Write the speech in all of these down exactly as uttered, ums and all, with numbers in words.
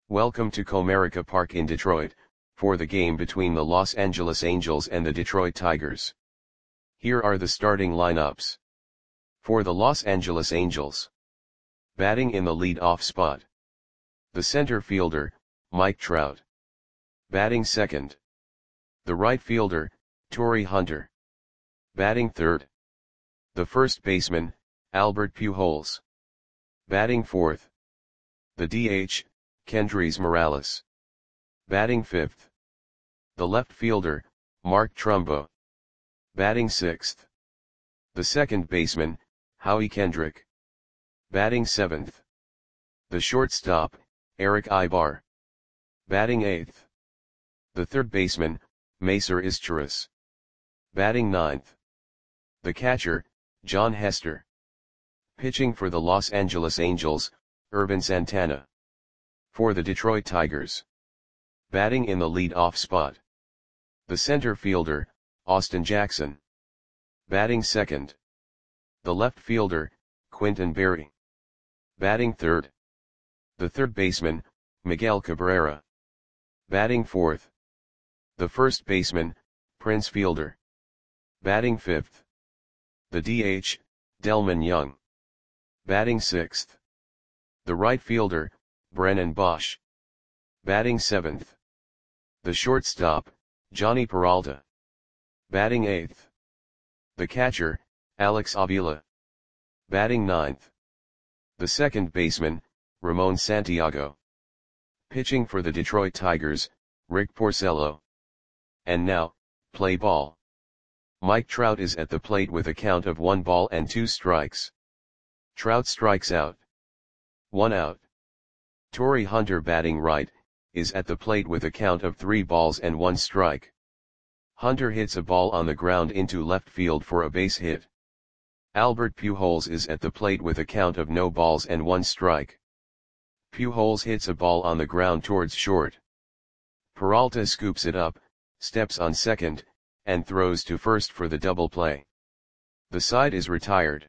Welcome to Comerica Park in Detroit, for the game between the Los Angeles Angels and the Detroit Tigers. Here are the starting lineups. For the Los Angeles Angels. Batting in the lead-off spot. The center fielder, Mike Trout. Batting second. The right fielder, Torii Hunter. Batting third. The first baseman, Albert Pujols. Batting fourth. The D H, Kendrys Morales. Batting fifth. The left fielder, Mark Trumbo. Batting sixth. The second baseman, Howie Kendrick. Batting seventh. The shortstop, Erick Aybar. Batting eighth. The third baseman, Macer Izturis. Batting ninth. The catcher, Jon Hester. Pitching for the Los Angeles Angels, Ervin Santana. For the Detroit Tigers. Batting in the lead-off spot. The center fielder, Austin Jackson. Batting second. The left fielder, Quintin Berry. Batting third. The third baseman, Miguel Cabrera. Batting fourth. The first baseman, Prince Fielder. Batting fifth. The D H, Delmon Young. Batting sixth. The right fielder, Brennan Bosch. Batting seventh. The shortstop, Jhonny Peralta. Batting eighth. The catcher, Alex Avila. Batting ninth. The second baseman, Ramon Santiago. Pitching for the Detroit Tigers, Rick Porcello. And now, play ball. Mike Trout is at the plate with a count of one ball and two strikes. Trout strikes out. One out. Torii Hunter, batting right, is at the plate with a count of three balls and one strike. Hunter hits a ball on the ground into left field for a base hit. Albert Pujols is at the plate with a count of no balls and one strike. Pujols hits a ball on the ground towards short. Peralta scoops it up, steps on second, and throws to first for the double play. The side is retired.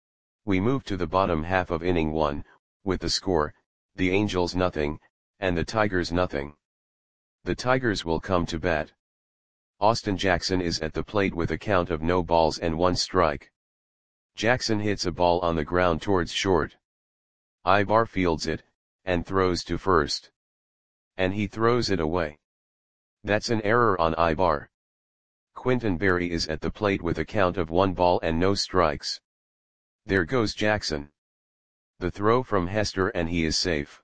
We move to the bottom half of inning one, with the score, the Angels nothing, and the Tigers nothing. The Tigers will come to bat. Austin Jackson is at the plate with a count of no balls and one strike. Jackson hits a ball on the ground towards short. Aybar fields it, and throws to first. And he throws it away. That's an error on Aybar. Quintin Berry is at the plate with a count of one ball and no strikes. There goes Jackson. The throw from Hester, and he is safe.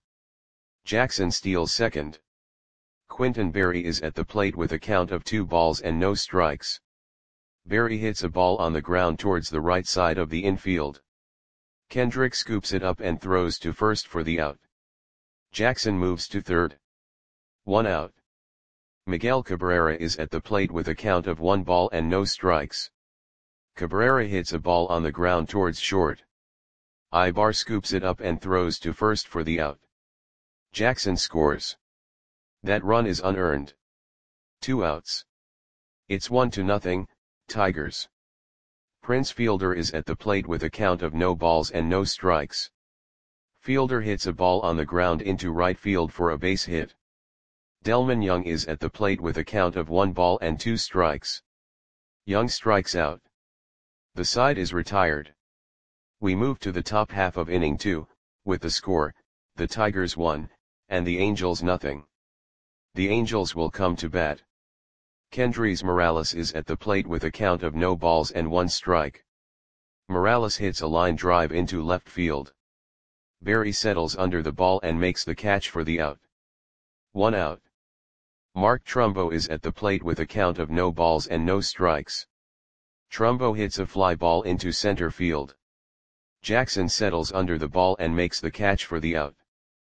Jackson steals second. Quintin Berry is at the plate with a count of two balls and no strikes. Berry hits a ball on the ground towards the right side of the infield. Kendrick scoops it up and throws to first for the out. Jackson moves to third. One out. Miguel Cabrera is at the plate with a count of one ball and no strikes. Cabrera hits a ball on the ground towards short. Aybar scoops it up and throws to first for the out. Jackson scores. That run is unearned. Two outs. It's one to nothing, Tigers. Prince Fielder is at the plate with a count of no balls and no strikes. Fielder hits a ball on the ground into right field for a base hit. Delmon Young is at the plate with a count of one ball and two strikes. Young strikes out. The side is retired. We move to the top half of inning two, with the score, the Tigers one, and the Angels nothing. The Angels will come to bat. Kendrys Morales is at the plate with a count of no balls and one strike. Morales hits a line drive into left field. Berry settles under the ball and makes the catch for the out. One out. Mark Trumbo is at the plate with a count of no balls and no strikes. Trumbo hits a fly ball into center field. Jackson settles under the ball and makes the catch for the out.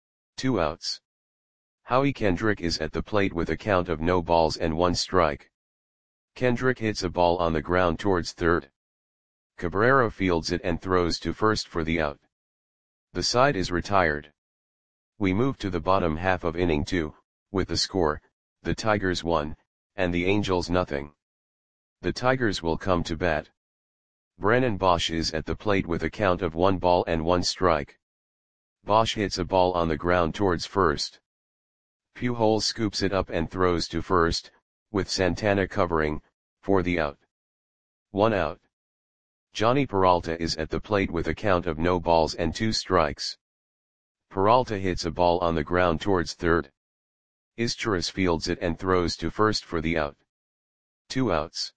Two outs. Howie Kendrick is at the plate with a count of no balls and one strike. Kendrick hits a ball on the ground towards third. Cabrera fields it and throws to first for the out. The side is retired. We move to the bottom half of inning two, with the score, the Tigers one, and the Angels nothing. The Tigers will come to bat. Brennan Bosch is at the plate with a count of one ball and one strike. Bosch hits a ball on the ground towards first. Pujols scoops it up and throws to first, with Santana covering, for the out. One out. Johnny Peralta is at the plate with a count of no balls and two strikes. Peralta hits a ball on the ground towards third. Izturis fields it and throws to first for the out. Two outs.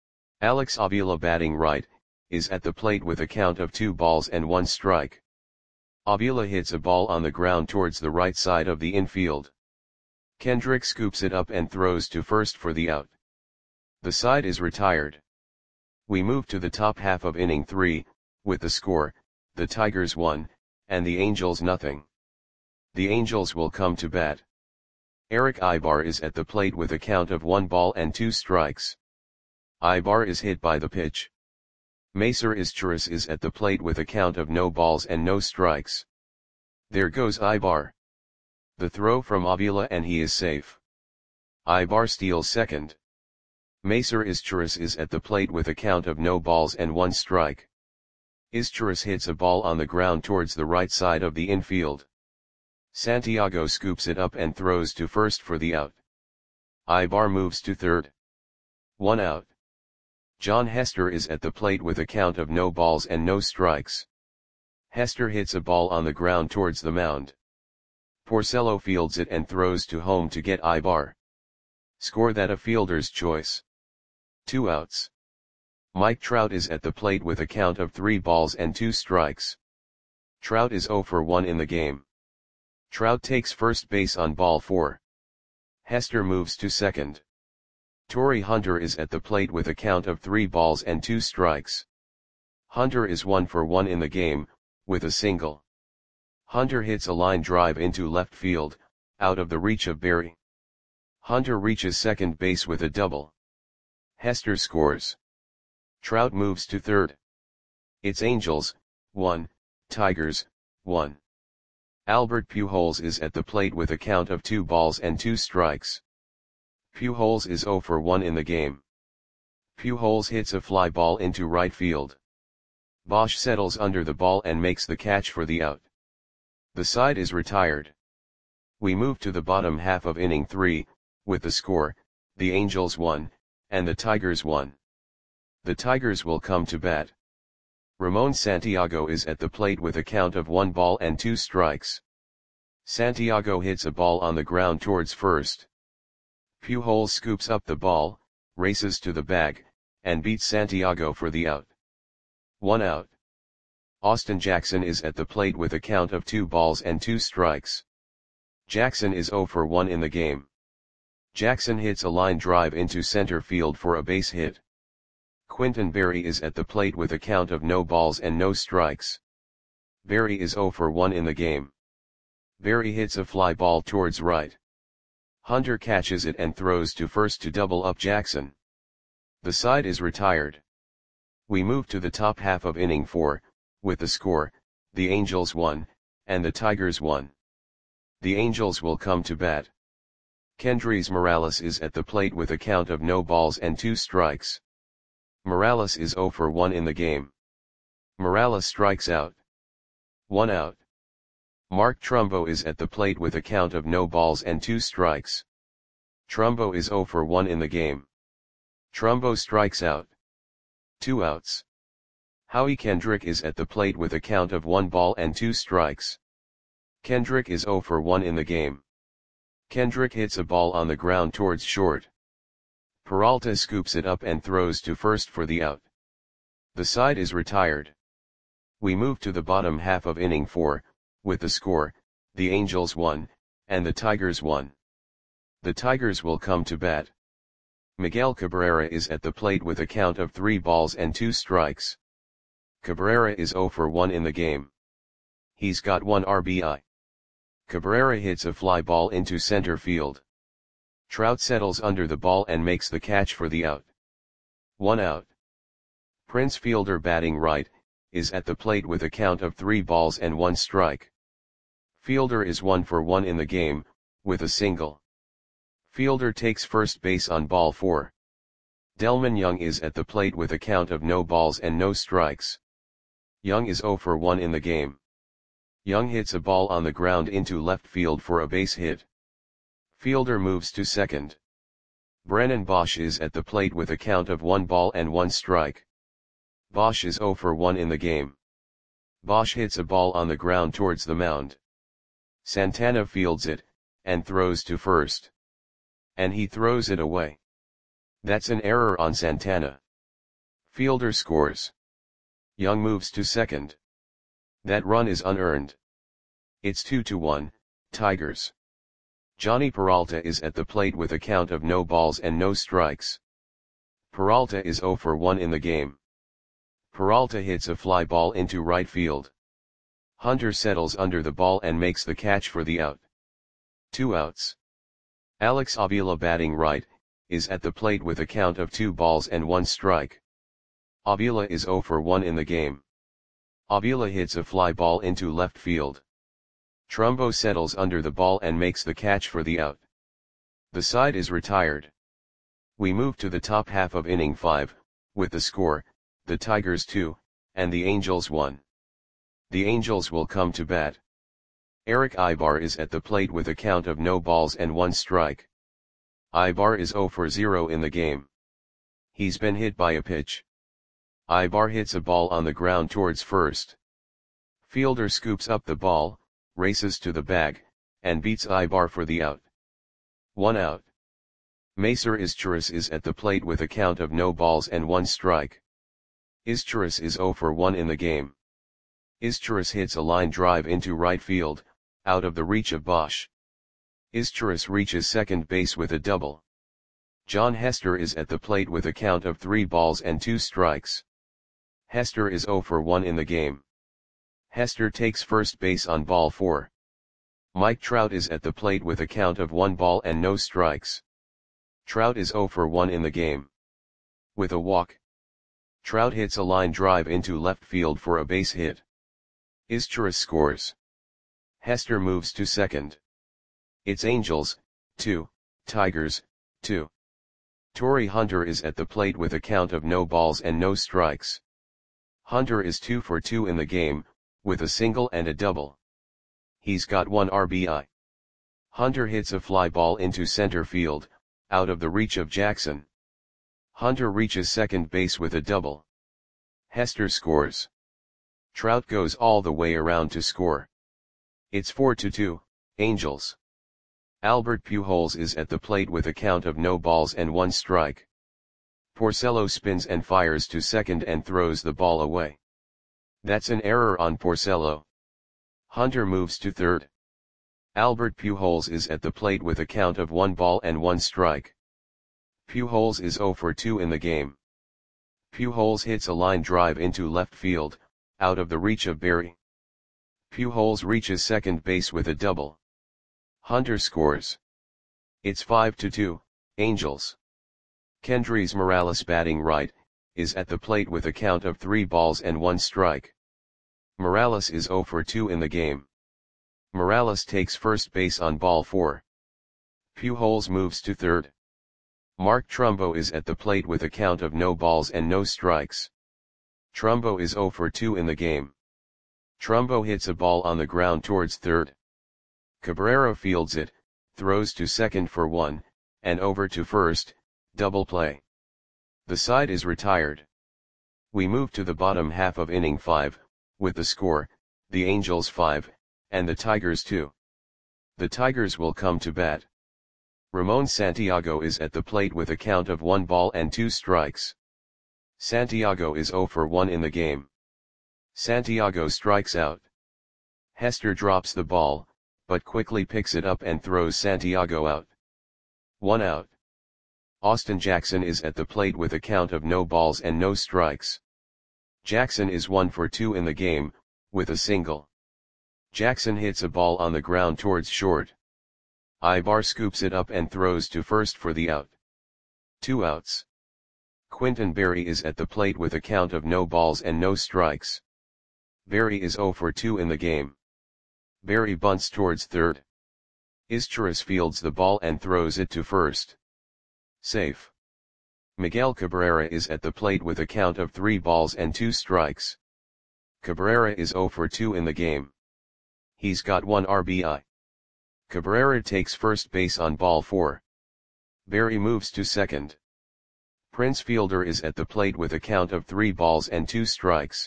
Alex Avila, batting right, is at the plate with a count of two balls and one strike. Avila hits a ball on the ground towards the right side of the infield. Kendrick scoops it up and throws to first for the out. The side is retired. We move to the top half of inning three, with the score, the Tigers one, and the Angels nothing. The Angels will come to bat. Eric Ibar is at the plate with a count of one ball and two strikes. Ibar is hit by the pitch. Macer Izturis is at the plate with a count of no balls and no strikes. There goes Ibar. The throw from Avila and he is safe. Ibar steals second. Macer Izturis is at the plate with a count of no balls and one strike. Izturis hits a ball on the ground towards the right side of the infield. Santiago scoops it up and throws to first for the out. Ibar moves to third. One out. John Hester is at the plate with a count of no balls and no strikes. Hester hits a ball on the ground towards the mound. Porcello fields it and throws to home to get Ibar. Score that a fielder's choice. Two outs. Mike Trout is at the plate with a count of three balls and two strikes. Trout is oh for one in the game. Trout takes first base on ball four. Hester moves to second. Torrey Hunter is at the plate with a count of three balls and two strikes. Hunter is one for one in the game, with a single. Hunter hits a line drive into left field, out of the reach of Berry. Hunter reaches second base with a double. Hester scores. Trout moves to third. It's Angels, one, Tigers, one. Albert Pujols is at the plate with a count of two balls and two strikes. Pujols is oh for one in the game. Pujols hits a fly ball into right field. Bosch settles under the ball and makes the catch for the out. The side is retired. We move to the bottom half of inning three, with the score, the Angels one, and the Tigers one. The Tigers will come to bat. Ramon Santiago is at the plate with a count of one ball and two strikes. Santiago hits a ball on the ground towards first. Pujols scoops up the ball, races to the bag, and beats Santiago for the out. One out. Austin Jackson is at the plate with a count of two balls and two strikes. Jackson is oh for one in the game. Jackson hits a line drive into center field for a base hit. Quintin Berry is at the plate with a count of no balls and no strikes. Berry is oh for one in the game. Berry hits a fly ball towards right. Hunter catches it and throws to first to double up Jackson. The side is retired. We move to the top half of inning four, with the score, the Angels one, and the Tigers one. The Angels will come to bat. Kendrys Morales is at the plate with a count of no balls and two strikes. Morales is oh for one in the game. Morales strikes out. One out. Mark Trumbo is at the plate with a count of no balls and two strikes. Trumbo is oh for one in the game. Trumbo strikes out. Two outs. Howie Kendrick is at the plate with a count of one ball and two strikes. Kendrick is oh for one in the game. Kendrick hits a ball on the ground towards short. Peralta scoops it up and throws to first for the out. The side is retired. We move to the bottom half of inning four, with the score, the Angels one, and the Tigers one. The Tigers will come to bat. Miguel Cabrera is at the plate with a count of three balls and two strikes. Cabrera is oh for one in the game. He's got one R B I. Cabrera hits a fly ball into center field. Trout settles under the ball and makes the catch for the out. One out. Prince Fielder, batting right, is at the plate with a count of three balls and one strike. Fielder is one for one in the game, with a single. Fielder takes first base on ball four. Delmon Young is at the plate with a count of no balls and no strikes. Young is oh for one in the game. Young hits a ball on the ground into left field for a base hit. Fielder moves to second. Brennan Bosch is at the plate with a count of one ball and one strike. Bosch is zero for one in the game. Bosch hits a ball on the ground towards the mound. Santana fields it, and throws to first. And he throws it away. That's an error on Santana. Fielder scores. Young moves to second. That run is unearned. It's two to one, Tigers. Johnny Peralta is at the plate with a count of no balls and no strikes. Peralta is zero for one in the game. Peralta hits a fly ball into right field. Hunter settles under the ball and makes the catch for the out. Two outs. Alex Avila, batting right, is at the plate with a count of two balls and one strike. Avila is zero for one in the game. Avila hits a fly ball into left field. Trumbo settles under the ball and makes the catch for the out. The side is retired. We move to the top half of inning five, with the score, the Tigers two, and the Angels one. The Angels will come to bat. Eric Ibar is at the plate with a count of no balls and one strike. Ibar is zero for zero in the game. He's been hit by a pitch. Ibar hits a ball on the ground towards first. Fielder scoops up the ball, races to the bag, and beats Ibar for the out. One out. Macer Izturis is at the plate with a count of no balls and one strike. Izturis is zero for one in the game. Izturis hits a line drive into right field, out of the reach of Bosch. Izturis reaches second base with a double. John Hester is at the plate with a count of three balls and two strikes. Hester is zero for one in the game. Hester takes first base on ball four. Mike Trout is at the plate with a count of one ball and no strikes. Trout is zero for one in the game. With a walk. Trout hits a line drive into left field for a base hit. Izturis scores. Hester moves to second. It's Angels, two, Tigers, two. Torrey Hunter is at the plate with a count of no balls and no strikes. Hunter is two for two in the game, with a single and a double. He's got one R B I. Hunter hits a fly ball into center field, out of the reach of Jackson. Hunter reaches second base with a double. Hester scores. Trout goes all the way around to score. It's four to two, Angels. Albert Pujols is at the plate with a count of no balls and one strike. Porcello spins and fires to second and throws the ball away. That's an error on Porcello. Hunter moves to third. Albert Pujols is at the plate with a count of one ball and one strike. Pujols is zero for two in the game. Pujols hits a line drive into left field, out of the reach of Berry. Pujols reaches second base with a double. Hunter scores. It's five to two, Angels. Kendrys Morales, batting right, is at the plate with a count of three balls and one strike. Morales is zero for two in the game. Morales takes first base on ball four. Pujols moves to third. Mark Trumbo is at the plate with a count of no balls and no strikes. Trumbo is zero for two in the game. Trumbo hits a ball on the ground towards third. Cabrera fields it, throws to second for one, and over to first, double play. The side is retired. We move to the bottom half of inning five, with the score, the Angels five, and the Tigers two. The Tigers will come to bat. Ramon Santiago is at the plate with a count of one ball and two strikes. Santiago is zero for one in the game. Santiago strikes out. Hester drops the ball, but quickly picks it up and throws Santiago out. One out. Austin Jackson is at the plate with a count of no balls and no strikes. Jackson is one for two in the game, with a single. Jackson hits a ball on the ground towards short. Ibar scoops it up and throws to first for the out. Two outs. Quintin Berry is at the plate with a count of no balls and no strikes. Berry is zero for two in the game. Berry bunts towards third. Izturis fields the ball and throws it to first. Safe. Miguel Cabrera is at the plate with a count of three balls and two strikes. Cabrera is zero for two in the game. He's got one R B I. Cabrera takes first base on ball four. Barry moves to second. Prince Fielder is at the plate with a count of three balls and two strikes.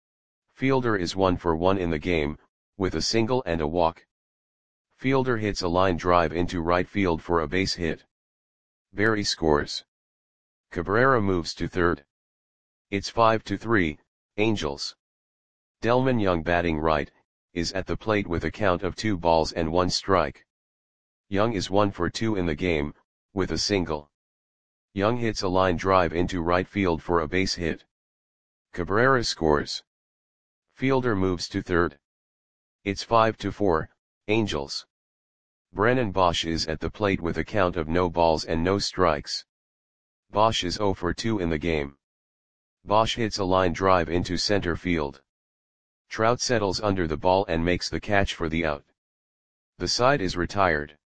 Fielder is one for one in the game, with a single and a walk. Fielder hits a line drive into right field for a base hit. Barry scores. Cabrera moves to third. It's five to three, Angels. Delmon Young, batting right, is at the plate with a count of two balls and one strike. Young is one for two in the game, with a single. Young hits a line drive into right field for a base hit. Cabrera scores. Fielder moves to third. It's five to four, Angels. Brennan Bosch is at the plate with a count of no balls and no strikes. Bosch is zero for two in the game. Bosch hits a line drive into center field. Trout settles under the ball and makes the catch for the out. The side is retired.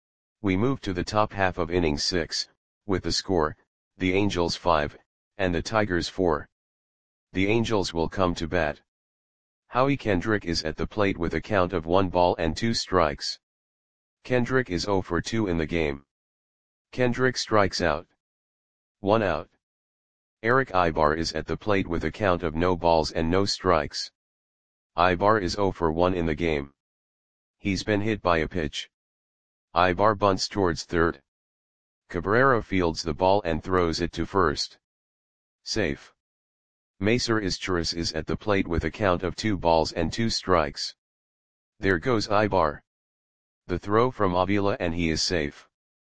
We move to the top half of inning six, with the score, the Angels five, and the Tigers four. The Angels will come to bat. Howie Kendrick is at the plate with a count of one ball and two strikes. Kendrick is zero for two in the game. Kendrick strikes out. One out. Eric Ibar is at the plate with a count of no balls and no strikes. Ibar is zero for one in the game. He's been hit by a pitch. Ibar bunts towards third. Cabrera fields the ball and throws it to first. Safe. Macer Izturis is at the plate with a count of two balls and two strikes. There goes Ibar. The throw from Avila and he is safe.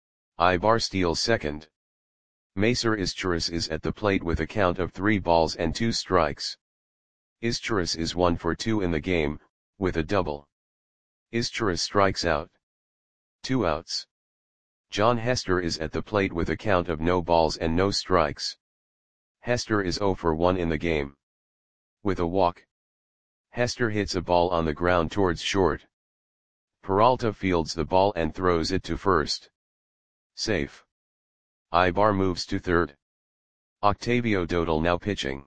Ibar steals second. Macer Izturis is at the plate with a count of three balls and two strikes. Izturis is one for two in the game, with a double. Izturis strikes out. Two outs. John Hester is at the plate with a count of no balls and no strikes. Hester is zero for one in the game. With a walk. Hester hits a ball on the ground towards short. Peralta fields the ball and throws it to first. Safe. Ibar moves to third. Octavio Dotel now pitching.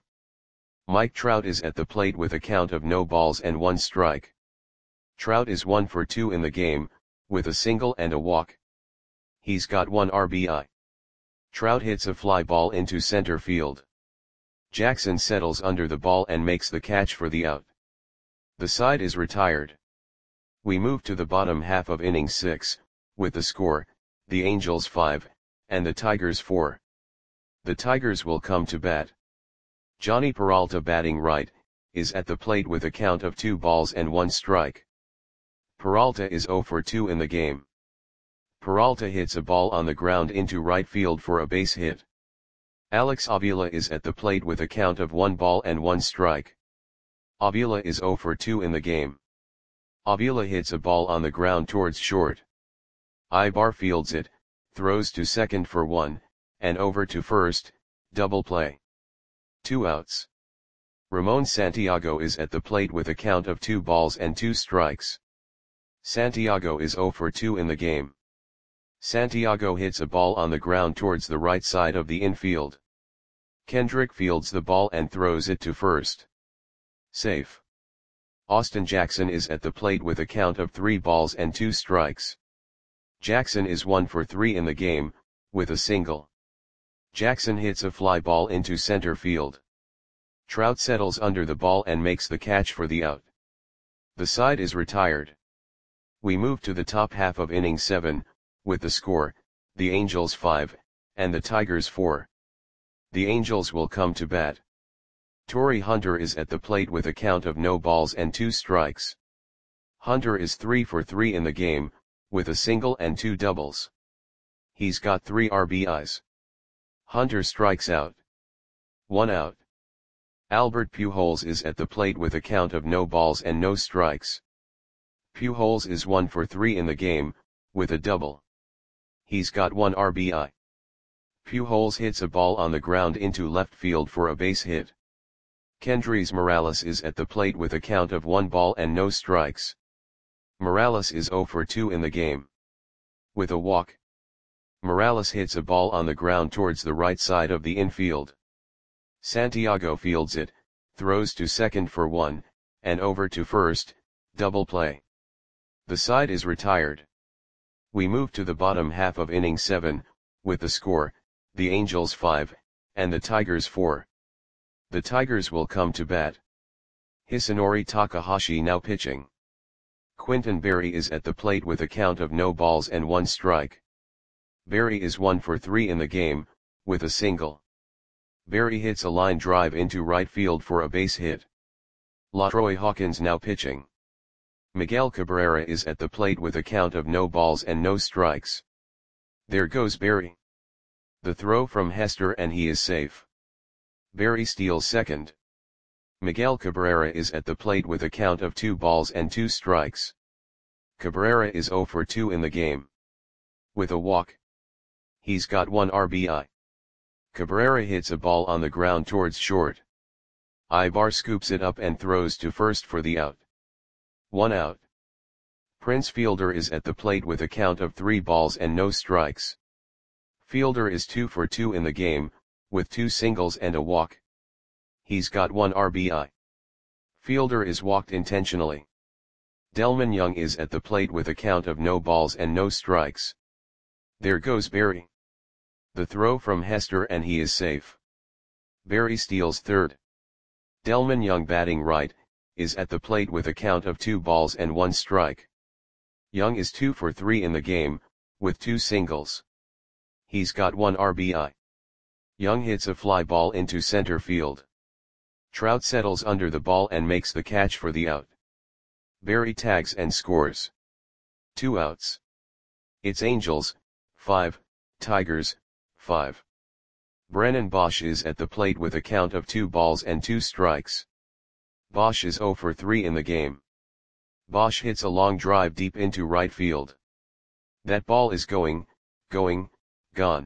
Mike Trout is at the plate with a count of no balls and one strike. Trout is one for two in the game, with a single and a walk. He's got one R B I. Trout hits a fly ball into center field. Jackson settles under the ball and makes the catch for the out. The side is retired. We move to the bottom half of inning six, with the score, the Angels five, and the Tigers four. The Tigers will come to bat. Johnny Peralta, batting right, is at the plate with a count of two balls and one strike. Peralta is zero for two in the game. Peralta hits a ball on the ground into right field for a base hit. Alex Avila is at the plate with a count of one ball and one strike. Avila is zero for two in the game. Avila hits a ball on the ground towards short. Ibar fields it, throws to second for one, and over to first, double play. Two outs. Ramon Santiago is at the plate with a count of two balls and two strikes. Santiago is zero for two in the game. Santiago hits a ball on the ground towards the right side of the infield. Kendrick fields the ball and throws it to first. Safe. Austin Jackson is at the plate with a count of three balls and two strikes. Jackson is one for three in the game, with a single. Jackson hits a fly ball into center field. Trout settles under the ball and makes the catch for the out. The side is retired. We move to the top half of inning seven, with the score, the Angels five, and the Tigers four. The Angels will come to bat. Torrey Hunter is at the plate with a count of no balls and two strikes. Hunter is three for three in the game, with a single and two doubles. He's got three R B Is. Hunter strikes out. One out. Albert Pujols is at the plate with a count of no balls and no strikes. Pujols is one for three in the game, with a double. He's got one R B I. Pujols hits a ball on the ground into left field for a base hit. Kendrys Morales is at the plate with a count of one ball and no strikes. Morales is zero for two in the game. With a walk. Morales hits a ball on the ground towards the right side of the infield. Santiago fields it, throws to second for one, and over to first, double play. The side is retired. We move to the bottom half of inning seven, with the score, the Angels five, and the Tigers four. The Tigers will come to bat. Hisanori Takahashi now pitching. Quinton Berry is at the plate with a count of no balls and one strike. Berry is one for three in the game, with a single. Berry hits a line drive into right field for a base hit. LaTroy Hawkins now pitching. Miguel Cabrera is at the plate with a count of no balls and no strikes. There goes Berry. The throw from Hester and he is safe. Berry steals second. Miguel Cabrera is at the plate with a count of two balls and two strikes. Cabrera is zero for two in the game. With a walk. He's got one R B I. Cabrera hits a ball on the ground towards short. Ibar scoops it up and throws to first for the out. One out. Prince Fielder is at the plate with a count of three balls and no strikes. Fielder is two for two in the game, with two singles and a walk. He's got one R B I. Fielder is walked intentionally. Delmon Young is at the plate with a count of no balls and no strikes. There goes Berry. The throw from Hester and he is safe. Berry steals third. Delmon Young batting right, is at the plate with a count of two balls and one strike. Young is two for three in the game, with two singles. He's got one R B I. Young hits a fly ball into center field. Trout settles under the ball and makes the catch for the out. Berry tags and scores. Two outs. It's Angels, five, Tigers, five. Brennan Bosch is at the plate with a count of two balls and two strikes. Bosch is zero for three in the game. Bosch hits a long drive deep into right field. That ball is going, going, gone.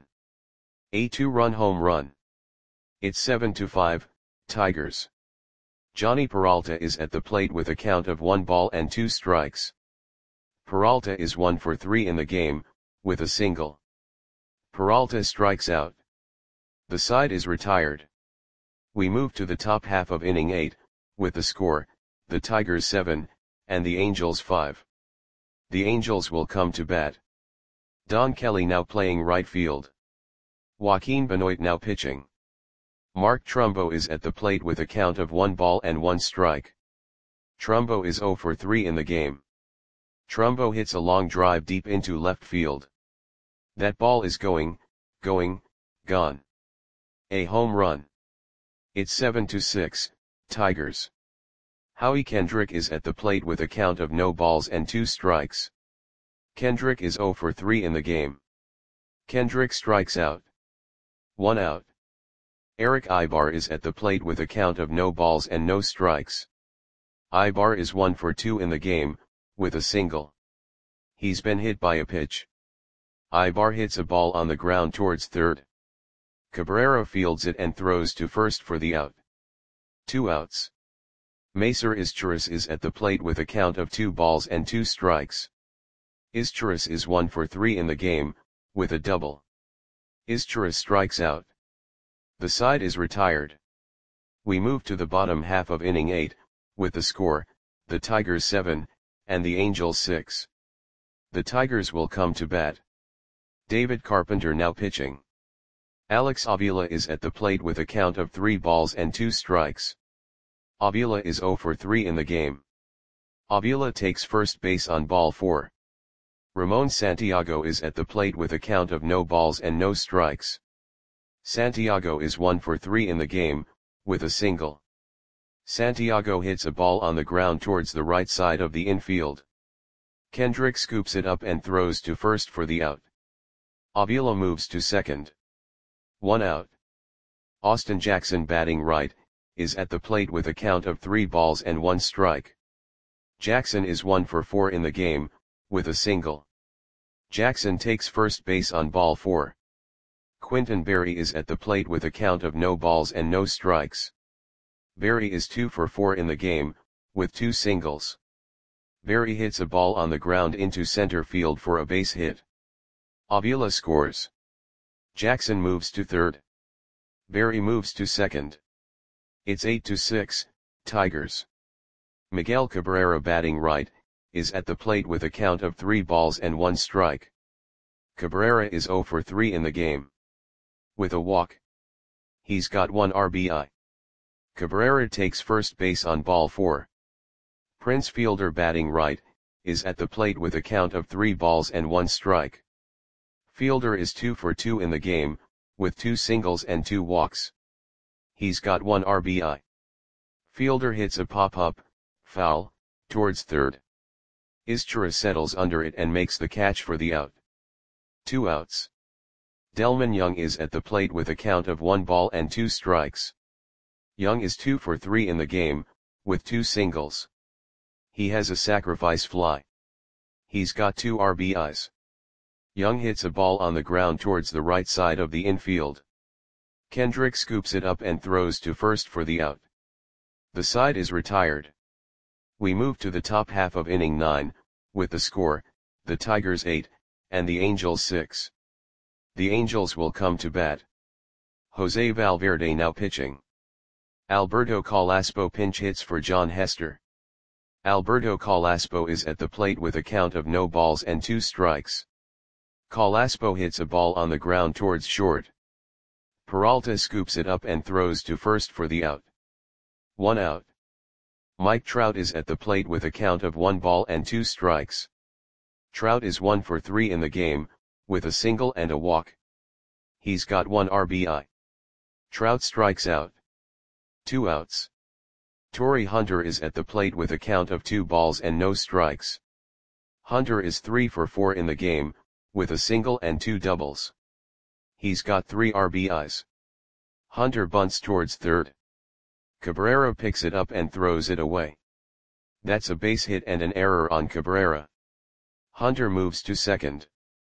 A two-run home run. It's seven to five, Tigers. Johnny Peralta is at the plate with a count of one ball and two strikes. Peralta is one for three in the game, with a single. Peralta strikes out. The side is retired. We move to the top half of inning eight, with the score, the Tigers seven, and the Angels five. The Angels will come to bat. Don Kelly now playing right field. Joaquin Benoit now pitching. Mark Trumbo is at the plate with a count of one ball and one strike. Trumbo is zero for three in the game. Trumbo hits a long drive deep into left field. That ball is going, going, gone. A home run. It's seven to six, Tigers. Howie Kendrick is at the plate with a count of no balls and two strikes. Kendrick is zero for three in the game. Kendrick strikes out. One out. Eric Ibar is at the plate with a count of no balls and no strikes. Ibar is one for two in the game, with a single. He's been hit by a pitch. Ibar hits a ball on the ground towards third. Cabrera fields it and throws to first for the out. Two outs. Macer Izturis is at the plate with a count of two balls and two strikes. Izturis is one for three in the game, with a double. Izturis strikes out. The side is retired. We move to the bottom half of inning eight, with the score, the Tigers seven, and the Angels six. The Tigers will come to bat. David Carpenter now pitching. Alex Avila is at the plate with a count of three balls and two strikes. Avila is zero for three in the game. Avila takes first base on ball four. Ramon Santiago is at the plate with a count of no balls and no strikes. Santiago is one for three in the game, with a single. Santiago hits a ball on the ground towards the right side of the infield. Kendrick scoops it up and throws to first for the out. Avila moves to second. One out. Austin Jackson batting right, is at the plate with a count of three balls and one strike. Jackson is one for four in the game, with a single. Jackson takes first base on ball four. Quinton Berry is at the plate with a count of no balls and no strikes. Berry is two for four in the game, with two singles. Berry hits a ball on the ground into center field for a base hit. Avila scores. Jackson moves to third. Berry moves to second. It's eight to six, Tigers. Miguel Cabrera batting right, is at the plate with a count of three balls and one strike. Cabrera is zero for three in the game. With a walk. He's got one R B I. Cabrera takes first base on ball four. Prince Fielder, batting right, is at the plate with a count of three balls and one strike. Fielder is two for two in the game, with two singles and two walks. He's got one R B I. Fielder hits a pop-up, foul, towards third. Izchara settles under it and makes the catch for the out. Two outs. Delmon Young is at the plate with a count of one ball and two strikes. Young is two for three in the game, with two singles. He has a sacrifice fly. He's got two R B Is. Young hits a ball on the ground towards the right side of the infield. Kendrick scoops it up and throws to first for the out. The side is retired. We move to the top half of inning nine, with the score, the Tigers eight, and the Angels six. The Angels will come to bat. Jose Valverde now pitching. Alberto Carrasco pinch hits for John Hester. Alberto Carrasco is at the plate with a count of no balls and two strikes. Carrasco hits a ball on the ground towards short. Peralta scoops it up and throws to first for the out. One out. Mike Trout is at the plate with a count of one ball and two strikes. Trout is one for three in the game, with a single and a walk. He's got one R B I. Trout strikes out. Two outs. Torii Hunter is at the plate with a count of two balls and no strikes. Hunter is three for four in the game, with a single and two doubles. He's got three R B Is. Hunter bunts towards third. Cabrera picks it up and throws it away. That's a base hit and an error on Cabrera. Hunter moves to second.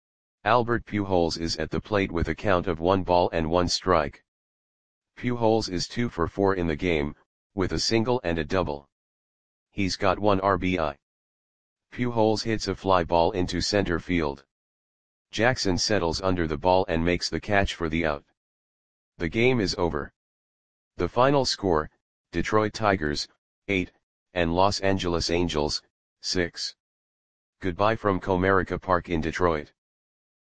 Albert Pujols is at the plate with a count of one ball and one strike. Pujols is two for four in the game, with a single and a double. He's got one R B I. Pujols hits a fly ball into center field. Jackson settles under the ball and makes the catch for the out. The game is over. The final score, Detroit Tigers, eight, and Los Angeles Angels, six. Goodbye from Comerica Park in Detroit.